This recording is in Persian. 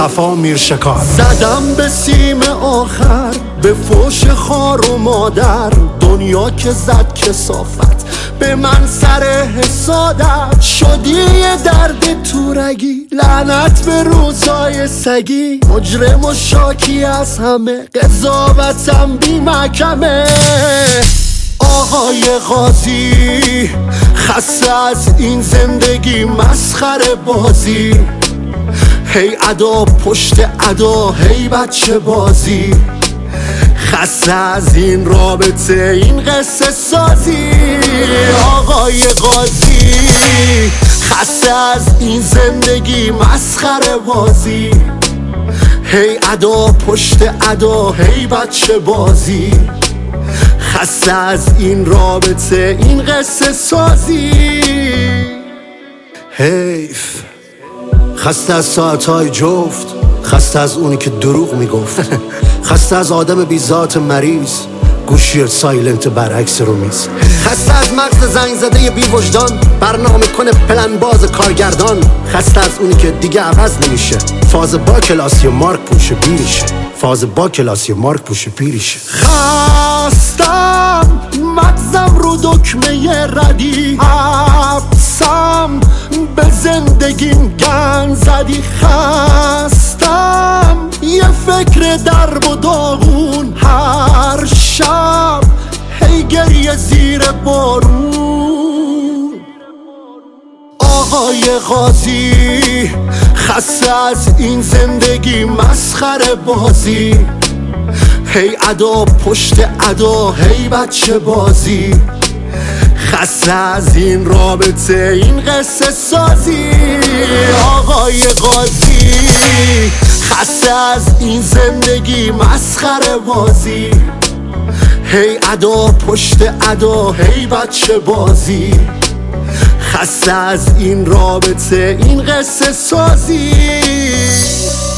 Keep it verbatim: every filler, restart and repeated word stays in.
صفا میرشکار. زدم به سیم آخر، به فوش خار و مادر، دنیا که زد کثافت به من سر حسادت. شدی یه درد تورگی، لعنت به روزای سگی، مجرم و شاکی از همه، قضاوتم بی محکمه. آقای قاضی خسته از این زندگی مسخره بازی، هی ادا پشت ادا، هی بچه بازی. خسته از این رابطه، این قصه سازی. آقای قاضی خسته از این زندگی مسخره بازی، هی ادا پشت ادا، هی بچه بازی. خسته از این رابطه، این قصه سازی. حیف. خسته از ساعتهای جفت، خسته از اونی که دروغ میگفت، خسته از آدم بی ذات مریض، گوشی سایلنت برعکس رو میز. خسته از مغز زنگ زده بی وجدان، برنامه کنه پلن باز کارگردان. خسته از اونی که دیگه عوض نمیشه، فاز با کلاسی و مارک پوشه پیریشه، فاز با کلاسی و مارک پوشه پیریشه. خستم مغزم رو دکمه ردی، حبسم به زندگیم گن زدی. خستم یه فکر درب و داغون، هر شب هی گریه زیر بارون. آقای قاضی خسته از این زندگی مسخره بازی، هی ادا پشت ادا، هی بچه بازی. خسته از این رابطه، این قصه سازی. آقای قاضی خسته از این زندگی مسخره بازی، هی ادا پشت ادا، هی بچه بازی. خسته از این رابطه، این قصه سازی.